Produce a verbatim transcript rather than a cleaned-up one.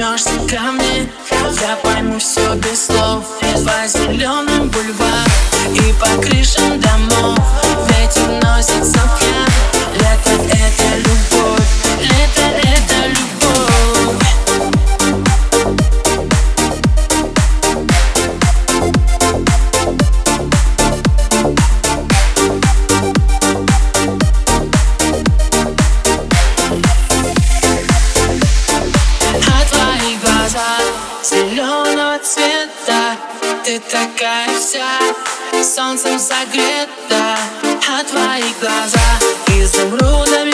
прижмешься ко мне, я пойму все без слов. По зеленым бульварам и по крышам домов ветер носится в пьян. Лето — это любовь, лето — это любовь. А твои глаза зеленого цвета, ты такая вся солнцем согрета. А твои глаза изумрудами